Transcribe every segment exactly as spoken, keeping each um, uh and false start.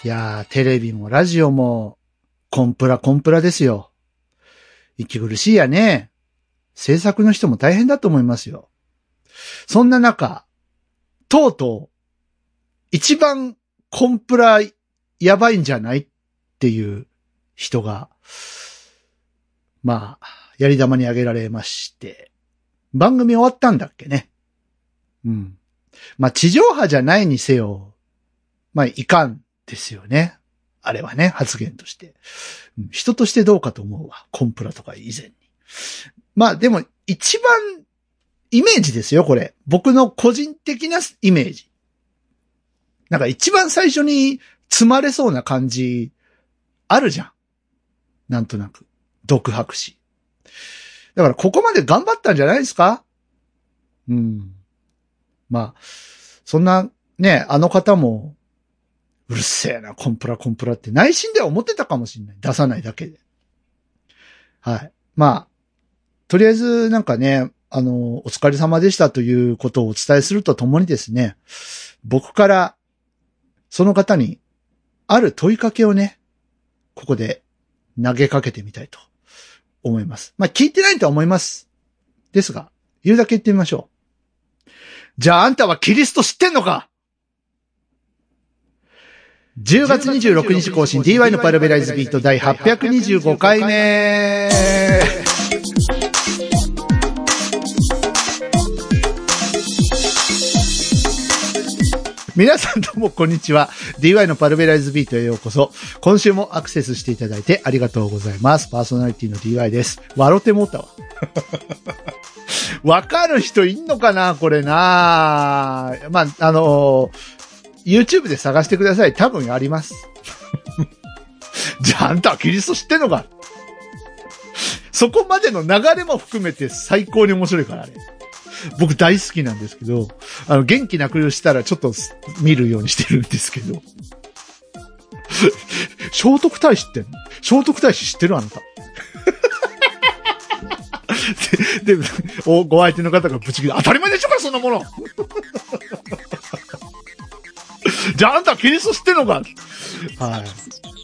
いやー、テレビもラジオも、コンプラコンプラですよ。息苦しいやね。制作の人も大変だと思いますよ。そんな中、とうとう、一番コンプラやばいんじゃないっていう人が、まあ、やり玉に挙げられまして、番組終わったんだっけね。うん。まあ、地上波じゃないにせよ、まあ、いかんですよね。あれはね、発言として。うん、人としてどうかと思うわ。コンプラとか以前に。まあ、でも、一番、イメージですよ、これ。僕の個人的なイメージ。なんか一番最初に積まれそうな感じ、あるじゃん。なんとなく。独白詞。だからここまで頑張ったんじゃないですか？うん。まあ、そんな、ね、あの方も、うるせえな、コンプラコンプラって内心では思ってたかもしれない。出さないだけで。はい。まあ、とりあえずなんかね、あの、お疲れ様でしたということをお伝えするとともにですね、僕から、その方に、ある問いかけをね、ここで投げかけてみたいと思います。まあ、聞いてないとは思います。ですが、言うだけ言ってみましょう。じゃああんたはキリスト知ってんのか？じゅうがつにじゅうろくにち更新 ディーワイ のパルベライズビート第はっぴゃくにじゅうごかいめ。皆さんどうもこんにちは。ディーワイ のパルベライズビートへようこそ。今週もアクセスしていただいてありがとうございます。パーソナリティの ディーワイ です。笑ってもうたわ。わかる人いんのかなこれな。まあ、あのー、YouTube で探してください。多分あります。じゃああんたはキリスト知ってんのか？そこまでの流れも含めて最高に面白いから、あれ。僕大好きなんですけど、あの、元気なくしたらちょっと見るようにしてるんですけど。聖徳太子ってんの？聖徳太子知ってる？あなた。で、でお、ご相手の方がブチ切れ、当たり前でしょかそんなもの。じゃああんたはキリスト知ってんのか？はい。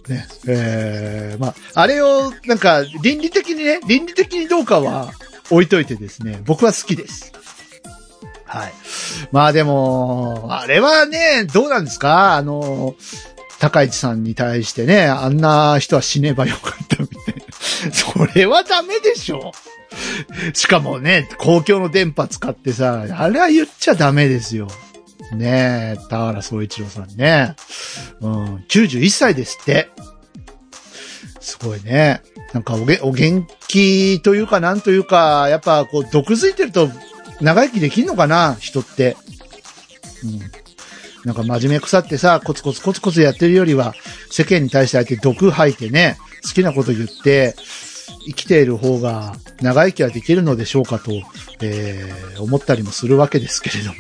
ね。えー、まあ、あれを、なんか、倫理的にね、倫理的にどうかは置いといてですね、僕は好きです。はい。まあでも、あれはね、どうなんですか？あの、高市さんに対してね、あんな人は死ねばよかったみたいな。それはダメでしょ。しかもね、公共の電波使ってさ、あれは言っちゃダメですよ。ねえ、田原総一郎さんね。うん、きゅうじゅういっさいですって。すごいね。なんかおげ、お元気というかなんというか、やっぱこう、毒づいてると長生きできんのかな人って。うん。なんか真面目腐ってさ、コツコツコツコツやってるよりは、世間に対して相手毒吐いてね、好きなこと言って、生きている方が長生きはできるのでしょうかと、えー、思ったりもするわけですけれども。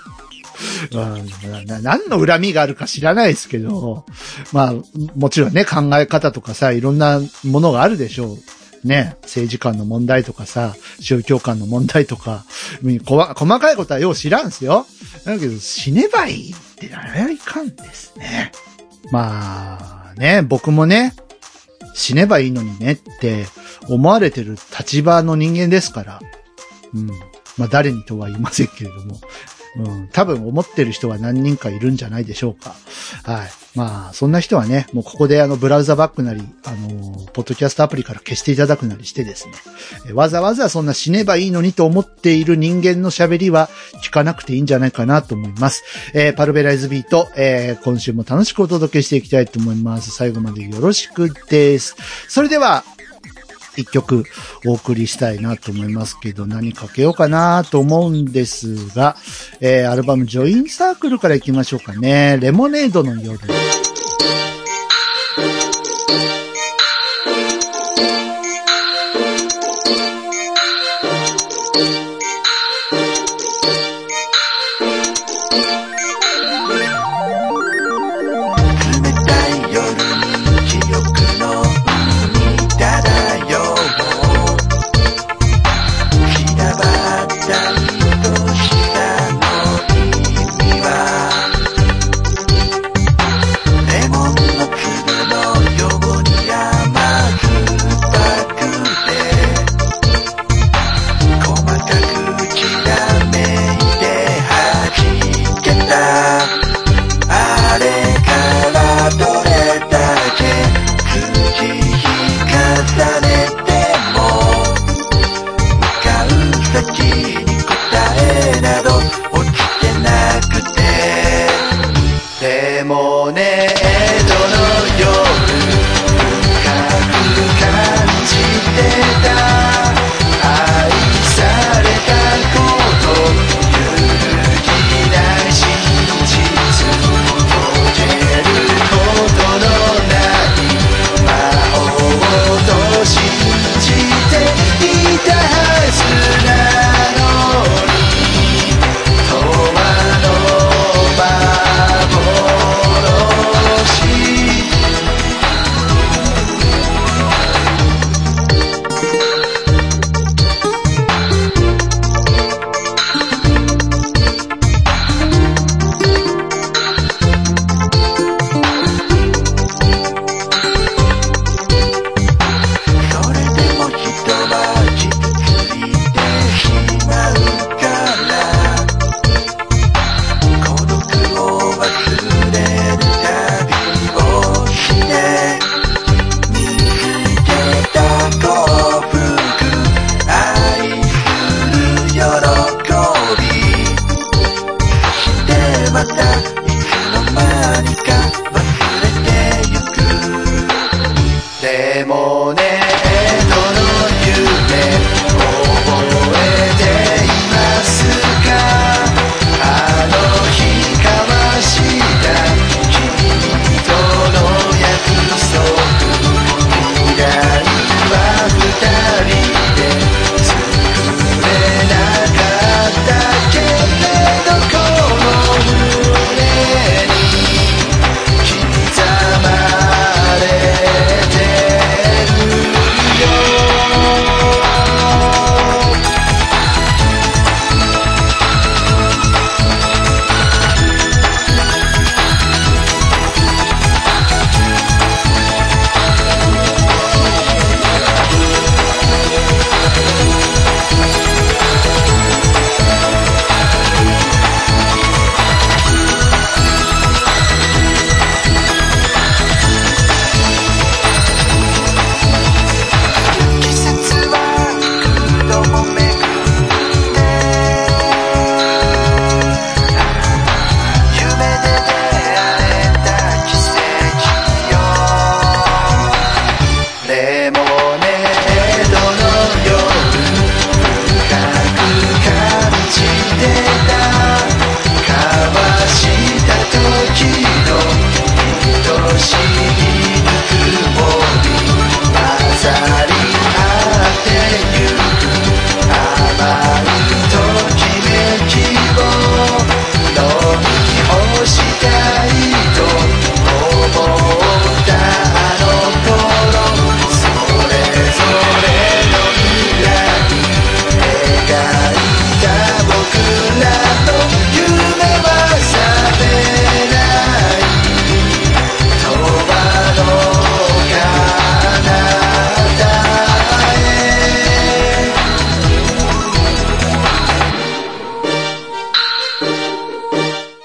うん、な何の恨みがあるか知らないですけど、まあ、もちろんね、考え方とかさ、いろんなものがあるでしょう。ね、政治観の問題とかさ、宗教観の問題とか、細かいことはよう知らんすよ。だけど、死ねばいいってならいかんですね。まあ、ね、僕もね、死ねばいいのにねって思われてる立場の人間ですから、うん。まあ、誰にとは言いませんけれども、うん、多分思ってる人は何人かいるんじゃないでしょうか。はい。まあ、そんな人はね、もうここであの、ブラウザバックなり、あの、ポッドキャストアプリから消していただくなりしてですね、えわざわざそんな死ねばいいのにと思っている人間の喋りは聞かなくていいんじゃないかなと思います。えー、パルベライズビート、えー、今週も楽しくお届けしていきたいと思います。最後までよろしくです。それでは、一曲お送りしたいなと思いますけど、何かけようかなと思うんですが、えー、アルバムジョインサークルから行きましょうかね。レモネードの夜。 レモン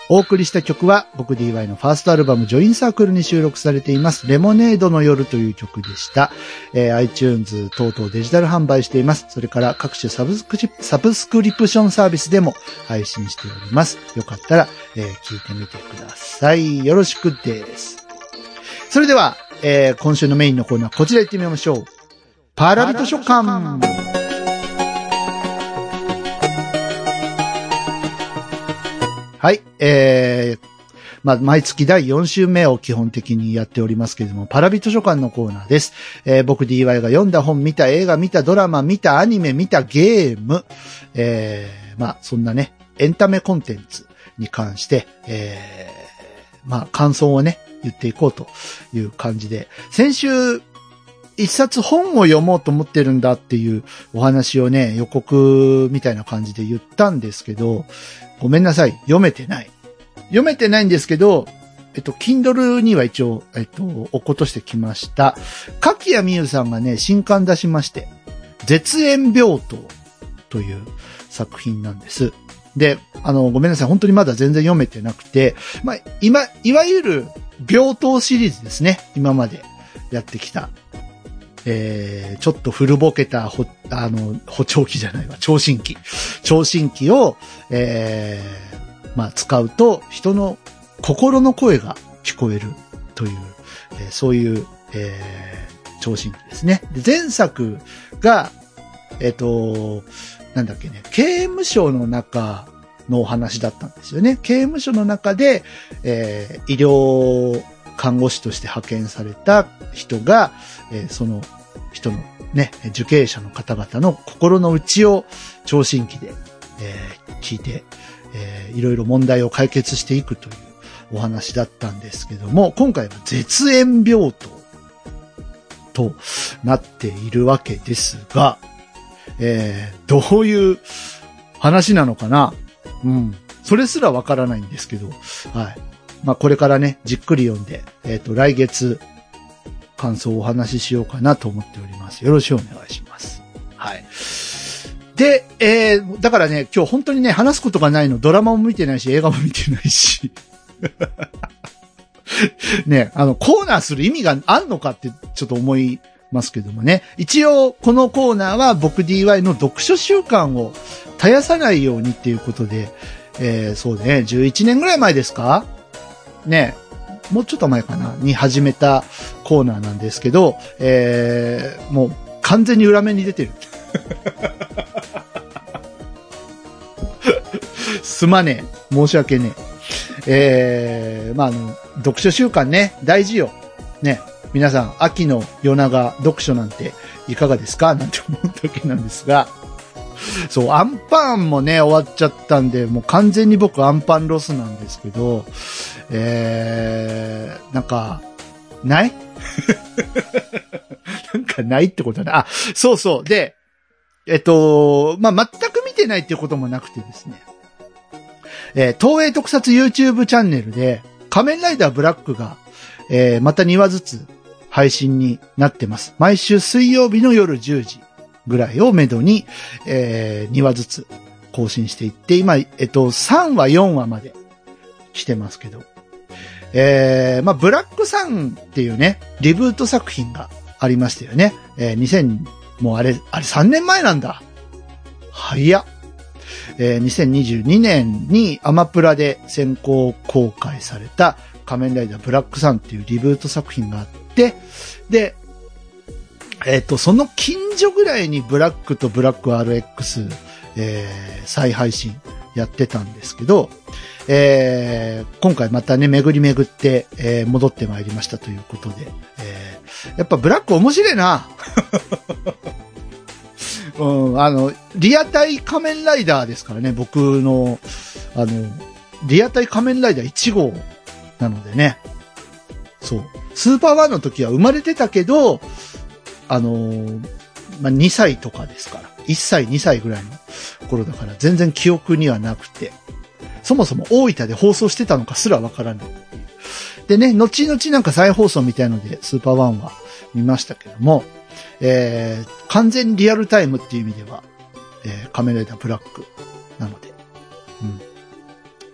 お送りした曲は僕 ディーワイ のファーストアルバムジョインサークルに収録されていますレモネードの夜という曲でした。えー、iTunes 等々デジタル販売しています。それから各種サブスクリ、サブスクリプションサービスでも配信しております。よかったら、えー、聞いてみてください。よろしくです。それでは、えー、今週のメインのコーナーこちら行ってみましょう。パラビ図書館。はい、えー、まあ、毎月だいよん週目を基本的にやっておりますけれども、パラビ図書館のコーナーです。えー、僕 ディーワイ が読んだ本、見た映画、見たドラマ、見たアニメ、見たゲーム、えー、まあ、そんなね、エンタメコンテンツに関して、えー、まあ、感想をね、言っていこうという感じで、先週、一冊本を読もうと思ってるんだっていうお話をね、予告みたいな感じで言ったんですけど、ごめんなさい、読めてない。読めてないんですけど、えっと、Kindle には一応、えっと、落っことしてきました。柿谷美優さんがね、新刊出しまして、絶縁病棟という作品なんです。で、あの、ごめんなさい、本当にまだ全然読めてなくて、まあ、今、いわゆる病棟シリーズですね、今までやってきた。えー、ちょっと古ぼけた、ほ、あの、補聴器じゃないわ、聴診器。聴診器を、えー、まあ、使うと、人の心の声が聞こえるという、えー、そういう、えー、聴診器ですね。で、前作が、えっと、なんだっけね、刑務所の中のお話だったんですよね。刑務所の中で、えー、医療看護師として派遣された人が、えー、その人のね、受刑者の方々の心の内を聴診器で、えー、聞いて、えー、いろいろ問題を解決していくというお話だったんですけども、今回は絶縁病棟となっているわけですが、えー、どういう話なのかな？うん。それすらわからないんですけど、はい。まあ、これからね、じっくり読んで、えっと、来月、感想をお話ししようかなと思っております。よろしくお願いします。はい。で、えー、だからね、今日本当にね、話すことがないの、ドラマも見てないし、映画も見てないし。ね、あの、コーナーする意味があんのかってちょっと思いますけどもね。一応、このコーナーは僕 ディーワイ の読書習慣を絶やさないようにっていうことで、えー、そうね、じゅういちねんぐらい前ですかね、もうちょっと前かなに始めたコーナーなんですけど、えー、もう完全に裏目に出てる。すまねえ。申し訳ねえ。えー、まあ、あの、読書習慣ね、大事よ。ね。皆さん、秋の夜長読書なんていかがですかなんて思うだけなんですが、そう、アンパンもね、終わっちゃったんで、もう完全に僕アンパンロスなんですけど、えー、なんか、ないなんかないってことだな。あ、そうそう。で、えっと、まあ、全く見てないっていうこともなくてですね、えー、東映特撮 YouTube チャンネルで、仮面ライダーブラックが、えー、またにわずつ配信になってます。毎週水曜日の夜じゅうじぐらいをめどに、えー、にわずつ更新していって、今、えっと、さんわ、よんわまで来てますけど、えー、まあ、ブラックさんっていうね、リブート作品がありましたよね。えー、にせん、もうあれ、あれさんねんまえなんだ。早っ。えー、にせんにじゅうにねんにアマプラで先行公開された仮面ライダーブラックさんっていうリブート作品があって、で、えっと、その近所ぐらいにブラックとブラック アールエックス、えー、再配信やってたんですけど、えー、今回またね、巡り巡って、えー、戻ってまいりましたということで、えー、やっぱブラック面白いな。うん、あの、リアタイ仮面ライダーですからね、僕の、あの、リアタイ仮面ライダーいち号なのでね。そう。スーパーワンの時は生まれてたけど、あのー、まあ、にさいとかですから。いっさい、にさいぐらいの頃だから全然記憶にはなくて。そもそも大分で放送してたのかすらわからないっていう。でね、後々なんか再放送みたいのでスーパーワンは見ましたけども、えー、完全にリアルタイムっていう意味では、えー、仮面ライダーブラックなので、うん。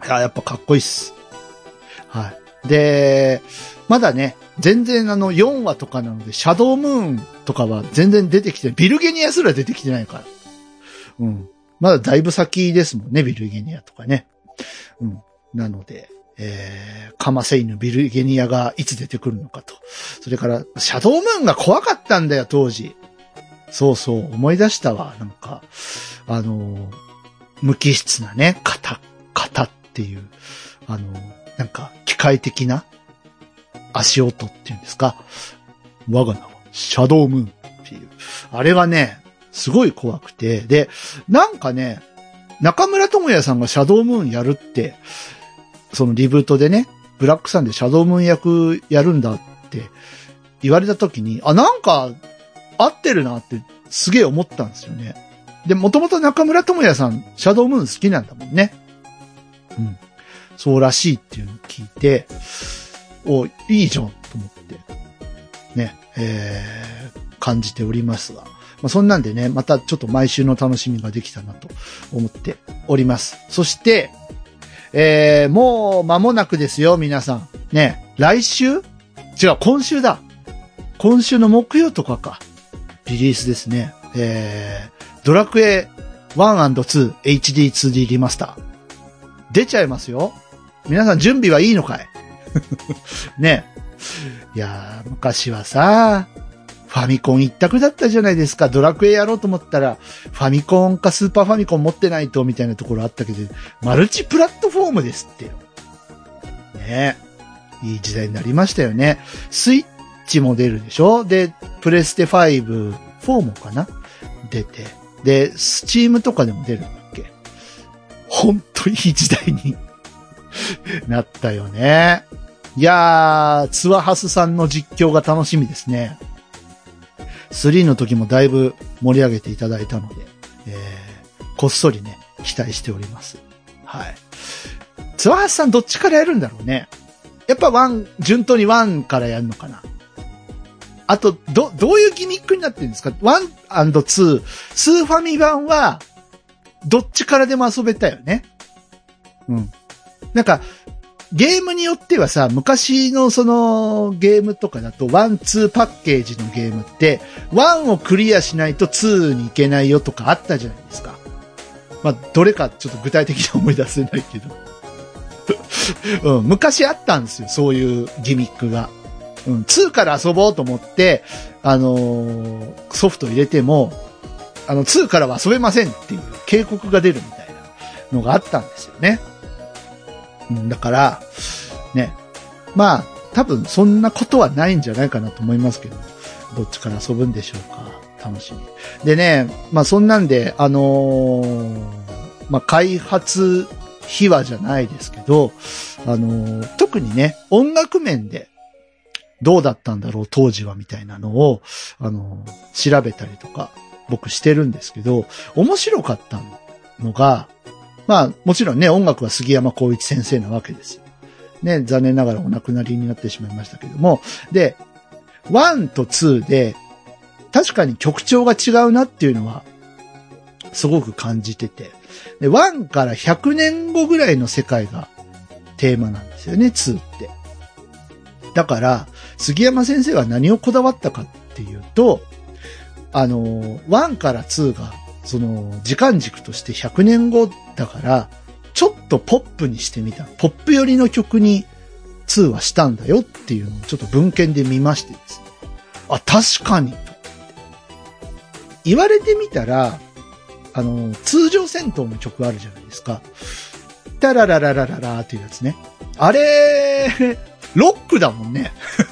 いや、やっぱかっこいいっす。はい。で、まだね、全然あのよんわとかなので、シャドウムーンとかは全然出てきてない。ビルゲニアすら出てきてないから。うん。まだだいぶ先ですもんね、ビルゲニアとかね。うん。なので、えー、カマセイヌビルゲニアがいつ出てくるのかと。それから、シャドウムーンが怖かったんだよ、当時。そうそう、思い出したわ。なんか、あの、無機質なね、型、型っていう、あの、なんか、機械的な足音っていうんですか。我が名は、シャドウムーンっていう。あれがね、すごい怖くて。で、なんかね、中村智也さんがシャドウムーンやるって、そのリブートでね、ブラックさんでシャドウムーン役やるんだって言われた時に、あ、なんか合ってるなってすげえ思ったんですよね。で、もともと中村智也さん、シャドウムーン好きなんだもんね。うん。そうらしいっていうのを聞いて、お、いいじゃんと思って、ね、えー、感じておりますが。まあ、そんなんでね、またちょっと毎週の楽しみができたなと思っております。そして、えー、もう間もなくですよ、皆さん。ね、来週？違う、今週だ。今週の木曜とかか。リリースですね。えー、ドラクエワンアンドツー エイチディーツーディー リマスター。出ちゃいますよ。皆さん準備はいいのかいね。いやー、昔はさ、ファミコン一択だったじゃないですか。ドラクエやろうと思ったら、ファミコンかスーパーファミコン持ってないとみたいなところあったけど、マルチプラットフォームですってよ。ねえ。いい時代になりましたよね。スイッチも出るでしょ？で、プレステファイブ、フォーもかな？出て。で、スチームとかでも出るんだっけ？ほんといい時代になったよね。いやー、ツワハスさんの実況が楽しみですね。スリーの時もだいぶ盛り上げていただいたので、えー、こっそりね、期待しております。はい。ツワハスさんどっちからやるんだろうね。やっぱワン、順当にワンからやるのかな。あと、ど、どういうギミックになってるんですか？ワンアンドツー、スーファミ版は、どっちからでも遊べたよね。うん。なんか、ゲームによってはさ、昔のそのゲームとかだとワン、ツーパッケージのゲームって、ワンをクリアしないとツーに行けないよとかあったじゃないですか。まあ、どれかちょっと具体的には思い出せないけど。うん、昔あったんですよ、そういうギミックが。うん、ツーから遊ぼうと思って、あのー、ソフト入れても、あの、ツーからは遊べませんっていう警告が出るみたいなのがあったんですよね。うん、だから、ね。まあ、多分そんなことはないんじゃないかなと思いますけど、どっちから遊ぶんでしょうか。楽しみ。でね、まあそんなんで、あのー、まあ開発秘話じゃないですけど、あのー、特にね、音楽面でどうだったんだろう、当時はみたいなのを、あのー、調べたりとか、僕してるんですけど、面白かったのが、まあ、もちろんね、音楽は杉山浩一先生なわけですよ。ね、残念ながらお亡くなりになってしまいましたけども。で、ワンとツーで、確かに曲調が違うなっていうのは、すごく感じてて。で、ワンからひゃくねんごぐらいの世界がテーマなんですよね、ツーって。だから、杉山先生は何をこだわったかっていうと、あの、ワンからツーが、その、時間軸としてひゃくねんごだから、ちょっとポップにしてみた。ポップ寄りの曲にツーはしたんだよっていうのをちょっと文献で見ましてですね。あ、確かに。言われてみたら、あの、通常戦闘の曲あるじゃないですか。タララララララーっていうやつね。あれ、ロックだもんね。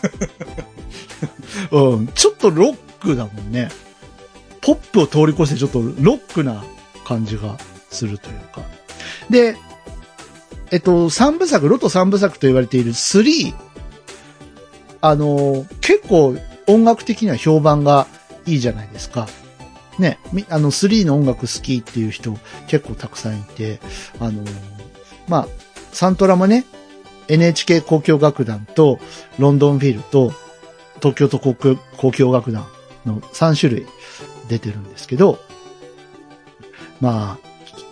うん、ちょっとロックだもんね。ポップを通り越してちょっとロックな感じがするというか。で、えっと、三部作、ロト三部作と言われているスリー。あの、結構音楽的には評判がいいじゃないですか。ね、あの、スリーの音楽好きっていう人結構たくさんいて、あの、まあ、サントラもね、エヌエイチケー 交響楽団とロンドンフィルと東京都交響、交響楽団のさん種類出てるんですけど、まあ、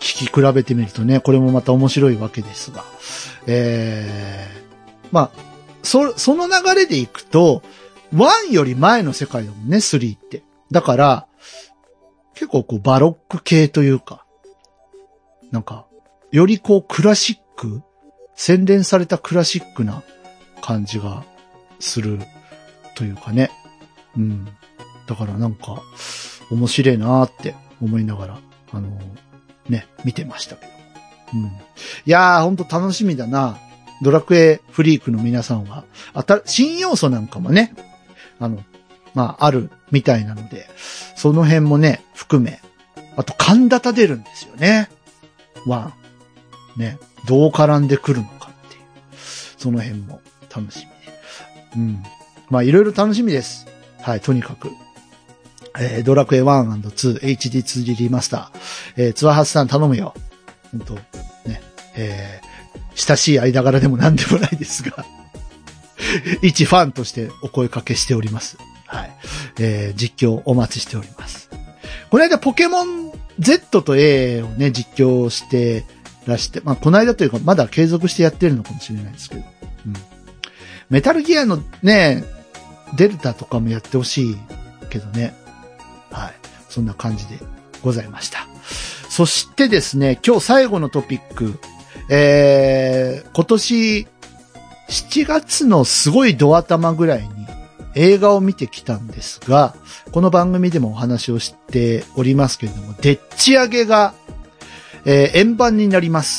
聞き比べてみるとね、これもまた面白いわけですが。えー、まあ、そ、その流れでいくと、ワンより前の世界だもんね、スリーって。だから、結構こうバロック系というか、なんか、よりこうクラシック、洗練されたクラシックな感じがするというかね。うん。だからなんか、面白いなーって思いながら、あのー、ね、見てましたけど。うん。いやー、ほんと楽しみだな。ドラクエフリークの皆さんは、あた、新要素なんかもね、あの、まあ、あるみたいなので、その辺もね、含め、あと、神田立出るんですよね。ワン。ね、どう絡んでくるのかっていう。その辺も楽しみで。うん。まあ、いろいろ楽しみです。はい、とにかく。えー、ドラクエワンアンドツー、エイチディーツーディー リマスター。えー、ツアハスさん頼むよ。ほんと、ね、えー、親しい間柄でも何でもないですが、一ファンとしてお声かけしております。はい。えー、実況お待ちしております。この間ポケモン Z と A をね、実況してらして、まあ、この間というか、まだ継続してやってるのかもしれないですけど。うん。メタルギアのね、デルタとかもやってほしいけどね。はい。そんな感じでございました。そしてですね、今日最後のトピック。えー、今年しちがつのすごいド頭ぐらいに映画を見てきたんですが、この番組でもお話をしておりますけれども、でっち上げが、えー、円盤になります。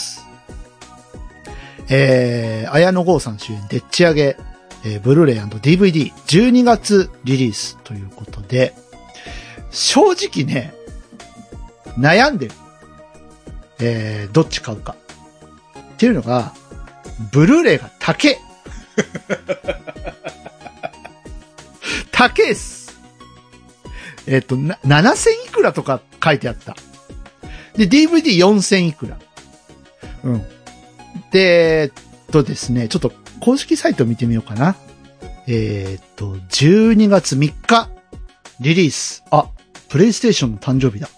えー、綾野剛さん主演でっち上げ、えー、ブルーレイ&ディーブイディーじゅうにがつリリースということで、正直ね、悩んでる。えー、どっち買うか。っていうのが、ブルーレイが高え。高えっす。えっと、な、ななせんいくらとか書いてあった。で、ディーブイディーよんせんいくら。うん。で、えっとですね、ちょっと公式サイト見てみようかな。えー、っと、じゅうにがつみっか、リリース。あ、プレイステーションの誕生日だ。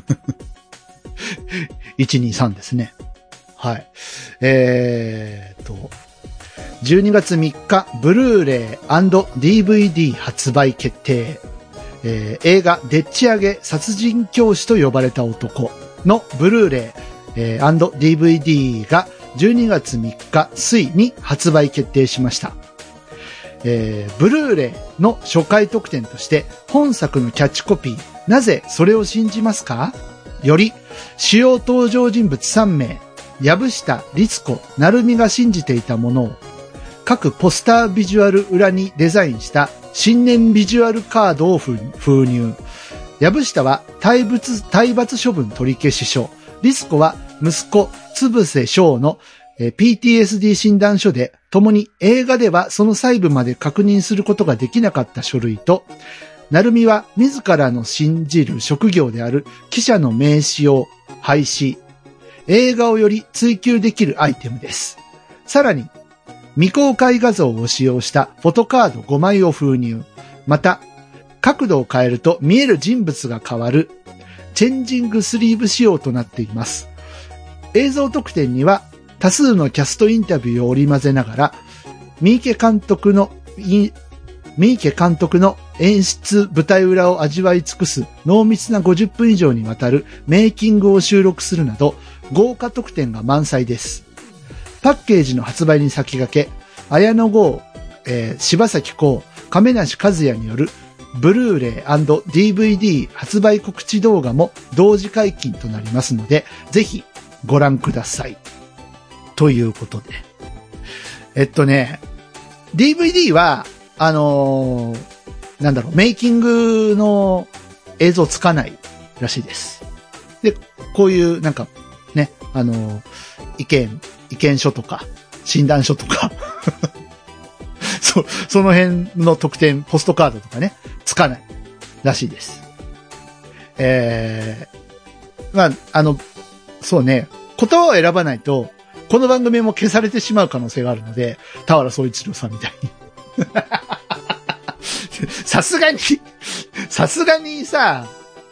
いちにさんですね。はい。えー、っと、じゅうにがつみっか、ブルーレイ&ディーブイディー 発売決定。えー、映画、でっち上げ殺人教師と呼ばれた男のブルーレイ、えー、&ディーブイディー がじゅうにがつみっか水に発売決定しました。えー、ブルーレイの初回特典として本作のキャッチコピー、なぜそれを信じますか？より主要登場人物さんめい、藪下、律子、成美が信じていたものを各ポスタービジュアル裏にデザインした新年ビジュアルカードを封入。藪下は体罰、体罰処分取り消し書。律子は息子、つぶせ翔の ピーティーエスディー 診断書で、共に映画ではその細部まで確認することができなかった書類と、成美は自らの信じる職業である記者の名刺を廃止。映画をより追求できるアイテムです。さらに、未公開画像を使用したフォトカードごまいを封入。また、角度を変えると見える人物が変わるチェンジングスリーブ仕様となっています。映像特典には多数のキャストインタビューを織り交ぜながら、三池監督の、三池監督の演出舞台裏を味わい尽くす濃密なごじゅっぷん以上にわたるメイキングを収録するなど、豪華特典が満載です。パッケージの発売に先駆け、綾野剛、えー、柴咲コウ、亀梨和也によるブルーレイ&ディーブイディー 発売告知動画も同時解禁となりますので、ぜひご覧ください。ということで。えっとね、ディーブイディー は、あのー、なんだろう、メイキングの映像つかないらしいです。で、こういうなんか、ね、あのー、意見、意見書とか、診断書とか、そ、その辺の特典、ポストカードとかね、つかないらしいです。えー、まあ、あの、そうね、言葉を選ばないと、この番組も消されてしまう可能性があるので、田原総一郎さんみたいに。さすがに、さすがにさ、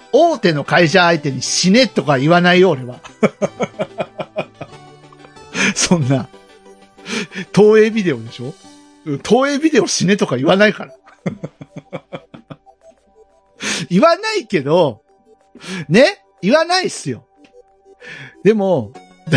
大手の会社相手に死ねとか言わないよ、俺は。そんな、東映ビデオでしょ？東映ビデオ死ねとか言わないから。言わないけど、ね？言わないっすよ。でも、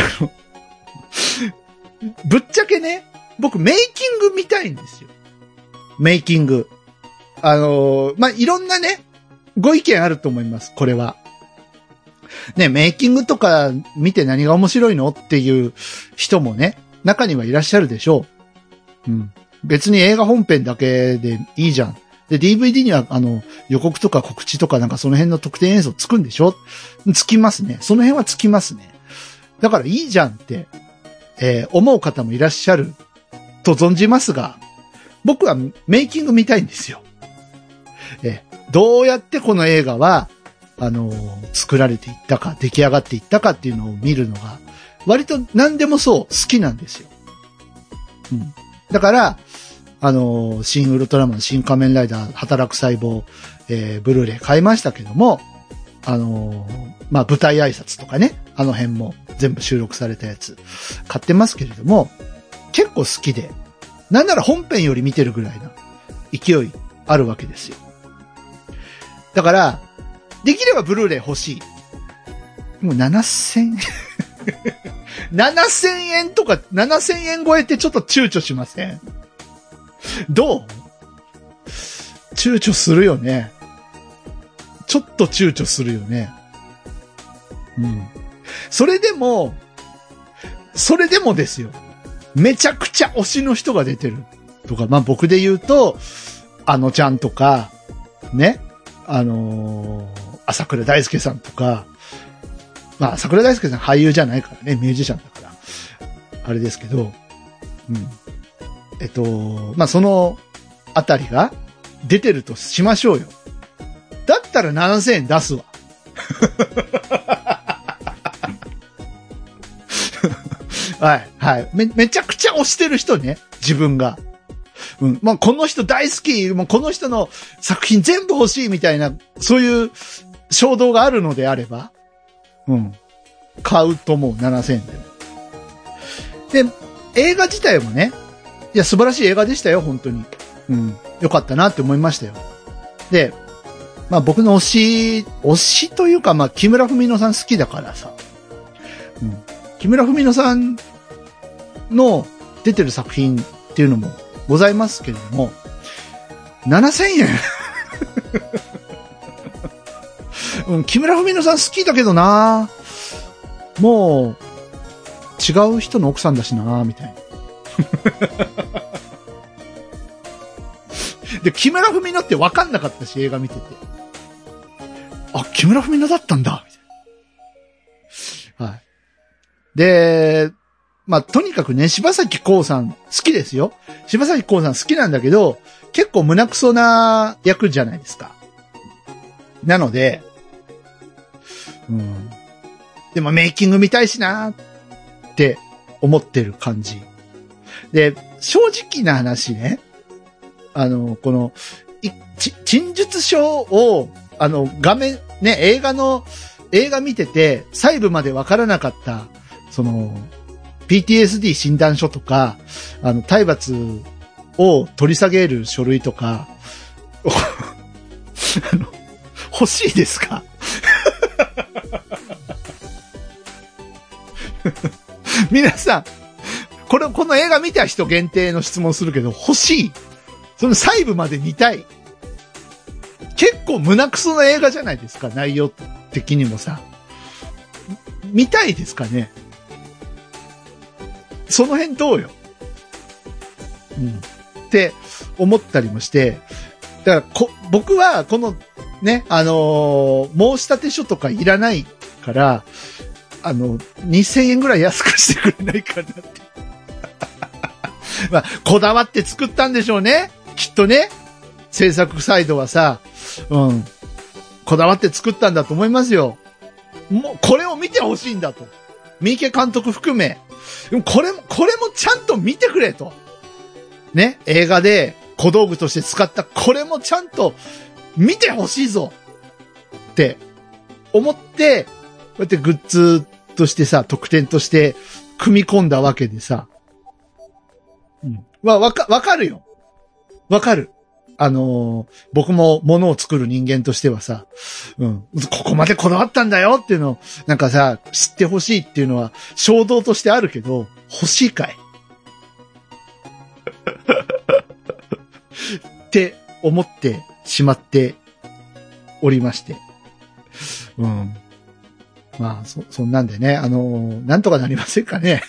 ぶっちゃけね、僕メイキング見たいんですよ。メイキング。あのー、まあ、いろんなね、ご意見あると思います、これは。ね、メイキングとか見て何が面白いのっていう人もね、中にはいらっしゃるでしょう。うん。別に映画本編だけでいいじゃん。で、ディーブイディー には、あの、予告とか告知とかなんかその辺の特典映像つくんでしょ？つきますね。その辺はつきますね。だからいいじゃんって、えー、思う方もいらっしゃると存じますが、僕はメイキング見たいんですよ。えー、どうやってこの映画は、あのー、作られていったか、出来上がっていったかっていうのを見るのが、割と何でもそう好きなんですよ。うん。だから、あのー、新ウルトラマン、新仮面ライダー、働く細胞、えー、ブルーレイ買いましたけども、あのー、まあ、舞台挨拶とかね、あの辺も全部収録されたやつ買ってますけれども、結構好きで、なんなら本編より見てるぐらいな勢いあるわけですよ。だから、できればブルーレイ欲しい。もうななせん、ななせんえんとかななせんえん超えてちょっと躊躇しません？どう？躊躇するよね。ちょっと躊躇するよね。うん。それでも、それでもですよ。めちゃくちゃ推しの人が出てる。とか、まあ僕で言うと、あのちゃんとか、ね。あのー、朝倉大輔さんとか、まあ朝倉大輔さん俳優じゃないからね、ミュージシャンだから。あれですけど、うん。えっと、まあそのあたりが出てるとしましょうよ。だったらななせんえん出すわ。はい、はい。め、めちゃくちゃ推してる人ね。自分が。うん。まあ、この人大好き。もうこの人の作品全部欲しいみたいな、そういう衝動があるのであれば、うん。買うと思う。ななせんえんで。で、映画自体もね、いや、素晴らしい映画でしたよ、本当に。うん。よかったなって思いましたよ。で、まあ僕の推し、推しというか、まあ木村文乃さん好きだからさ。うん。木村文乃さんの出てる作品っていうのもございますけれども、ななせんえんうん、木村文乃さん好きだけどな、もう違う人の奥さんだしなみたいな。で、木村文乃って分かんなかったし、映画見てて。あ、木村文乃だったんだみたいな。はい。で、まあ、とにかくね、柴咲コウさん好きですよ。柴咲コウさん好きなんだけど、結構胸クソな役じゃないですか。なので、うん。でもメイキング見たいしなって思ってる感じ。で、正直な話ね、あの、この、いち陳述書を、あの、画面、ね、映画の、映画見てて、細部までわからなかった、その、ピーティーエスディー 診断書とか、あの、体罰を取り下げる書類とか、あの、欲しいですか？皆さん、これ、この映画見た人限定の質問するけど、欲しい？その細部まで見たい？結構胸クソな映画じゃないですか、内容的にもさ。見たいですかね？その辺どうよ？うん。って思ったりもして、だからこ、僕はこのね、あのー、申し立て書とかいらないから、あの、にせんえんぐらい安くしてくれないかなって。まあ、こだわって作ったんでしょうね。きっとね。制作サイドはさ、うん。こだわって作ったんだと思いますよ。もう、これを見てほしいんだと。三池監督含め。これも、これもちゃんと見てくれと。ね。映画で小道具として使ったこれもちゃんと見てほしいぞ。って思って、こうやってグッズとしてさ、特典として組み込んだわけでさ。うん。まあ、わか、わかるよ。わかる。あのー、僕も物を作る人間としてはさ、うん。ここまでこだわったんだよっていうのを、なんかさ、知ってほしいっていうのは衝動としてあるけど、欲しいかいって思ってしまっておりまして。うん。まあ、そ、そんなんでね、あのー、なんとかなりませんかね。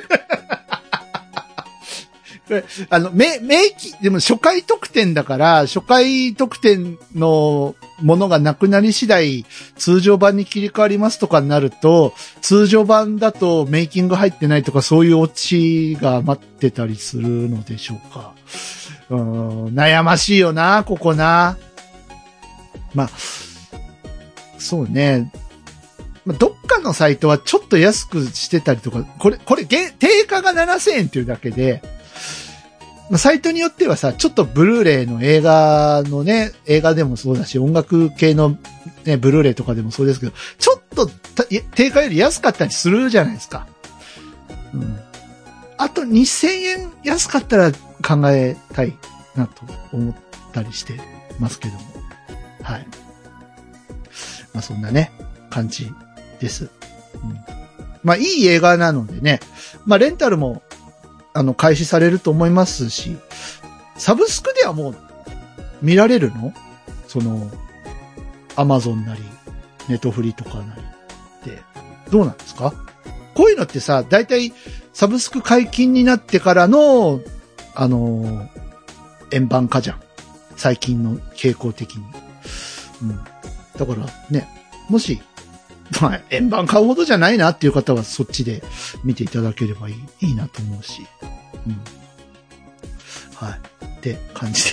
あの、め、名機、でも初回特典だから、初回特典のものがなくなり次第、通常版に切り替わりますとかになると、通常版だとメイキング入ってないとか、そういうオチが待ってたりするのでしょうか。うーん、悩ましいよな、ここな。まあ、そうね。まあ、どっかのサイトはちょっと安くしてたりとか、これ、これ、定価がななせんえんっていうだけで、サイトによってはさ、ちょっとブルーレイの映画のね、映画でもそうだし、音楽系のね、ブルーレイとかでもそうですけど、ちょっと定価より安かったりするじゃないですか。うん。あとにせんえん安かったら考えたいなと思ったりしてますけども。はい。まあそんなね、感じです。うん、まあいい映画なのでね、まあレンタルもあの、開始されると思いますし、サブスクではもう見られるの？その、アマゾンなり、ネトフリとかなりって、どうなんですか？こういうのってさ、だいたいサブスク解禁になってからの、あの、円盤化じゃん。最近の傾向的に。うん。だからね、もし、まあ、円盤買うほどじゃないなっていう方はそっちで見ていただければいい、いいなと思うし。うん。はい。って感じです。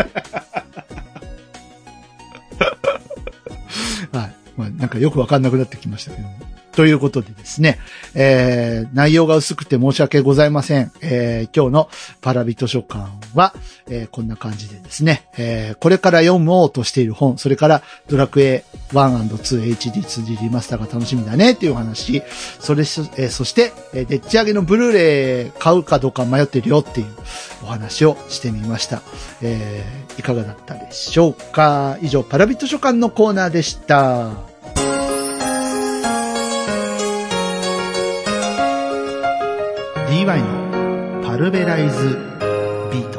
はい。まあ、なんかよくわかんなくなってきましたけども。ということでですね、えー、内容が薄くて申し訳ございません。えー、今日のパラビ図書館は、えー、こんな感じでですね、えー、これから読もうとしている本、それからドラクエワンアンドツーエイチディーツーディー リマスターが楽しみだねっていうお話、それ、えー、そして、えー、でっち上げのブルーレイ買うかどうか迷ってるよっていうお話をしてみました。えー、いかがだったでしょうか。以上、パラビ図書館のコーナーでした。ディーワイ のパルベライズビート。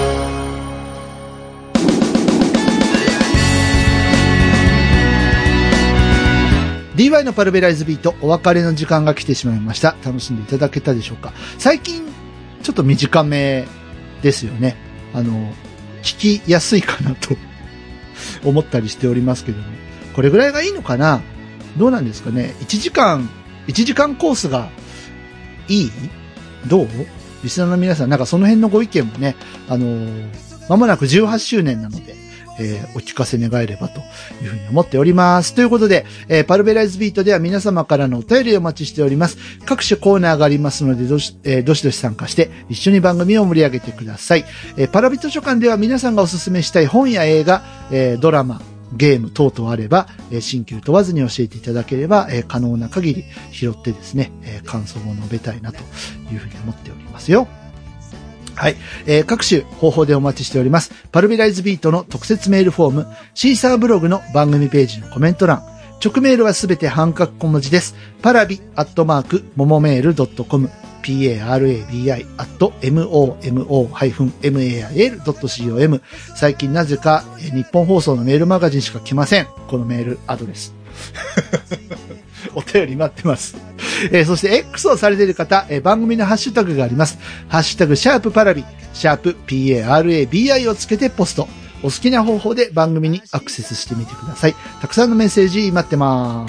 ディーワイ のパルベライズビート、お別れの時間が来てしまいました。楽しんでいただけたでしょうか。最近ちょっと短めですよね。あの聞きやすいかなと思ったりしておりますけども、これぐらいがいいのかな。どうなんですかね。いちじかんいちじかんコースがいい？どう？リスナーの皆さん、なんかその辺のご意見もね、あのー、間もなくじゅうはちしゅうねんなので、えー、お聞かせ願えればというふうに思っております。ということで、えー、パルベライズビートでは皆様からのお便りをお待ちしております。各種コーナーがありますので、どし、えー、どしどし参加して一緒に番組を盛り上げてください。えー、パラビ図書館では皆さんがおすすめしたい本や映画、えー、ドラマ、ゲーム等々あれば、えー、新旧問わずに教えていただければ、えー、可能な限り拾ってですね、えー、感想を述べたいなというふうに思っておりますよ。はい、えー。各種方法でお待ちしております。パルベライズビートの特設メールフォーム、シーサーブログの番組ページのコメント欄、直メールはすべて半角小文字です。パラビアットマーク、ももメールドットコム、パラビ アット モモ メール ドットコム。最近なぜか日本放送のメールマガジンしか来ません。このメールアドレス。お便り待ってます。えー、そして X をされている方、えー、番組のハッシュタグがあります。ハッシュタグシャープパラビ、シャープ パラビをつけてポスト。お好きな方法で番組にアクセスしてみてください。たくさんのメッセージ待ってます。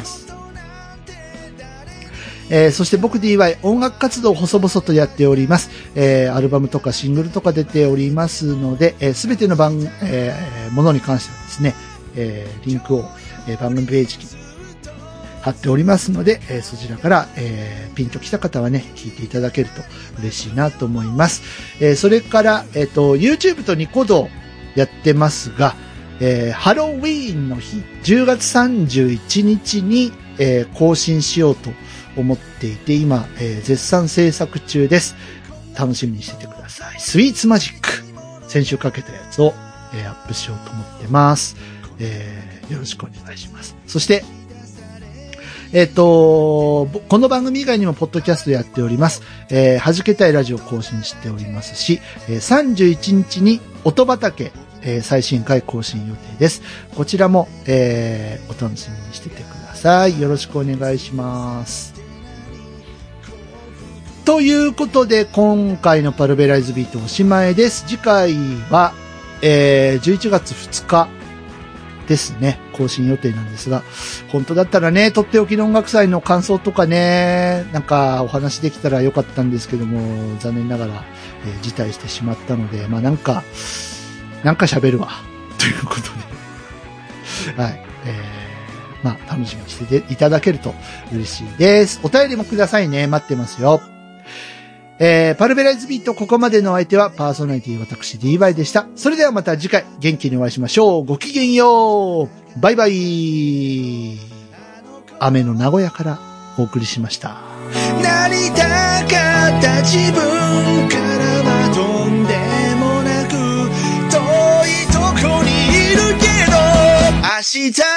えー、そして僕 ディーワイ 音楽活動を細々とやっております。えー、アルバムとかシングルとか出ておりますので、えー、全ての番、えー、ものに関してはですね、えー、リンクを、えー、番組ページに貼っておりますので、えー、そちらから、えー、ピンときた方はね、聞いていただけると嬉しいなと思います。えー、それから、えっと、YouTube とニコ動やってますが、 えー、ハロウィーンの日、じゅうがつさんじゅういちにちに、えー、更新しようと思っていて、今、えー、絶賛制作中です。楽しみにしててください。スイーツマジック。先週かけたやつを、えー、アップしようと思ってます。えー、よろしくお願いします。そして、えっと、この番組以外にもポッドキャストやっております。えー、はじけたいラジオ更新しておりますし、えー、さんじゅういちにちに音畑、えー、最新回更新予定です。こちらも、えー、お楽しみにしててください。よろしくお願いします。ということで、今回のパルベライズビートおしまいです。次回は、えー、じゅういちがつふつかですね。更新予定なんですが、本当だったらね、とっておきの音楽祭の感想とかね、なんかお話できたらよかったんですけども、残念ながら、えー、辞退してしまったので、まあなんか、なんか喋るわ。ということで。はい。えー、まあ楽しみにしていただけると嬉しいです。お便りもくださいね。待ってますよ。えー、パルベライズビート、ここまでのお相手はパーソナリティ私 ディーワイ でした。それではまた次回元気にお会いしましょう。ごきげんよう。バイバイ。雨の名古屋からお送りしました。なりたかった自分からはとんでもなく遠いとこにいるけど明日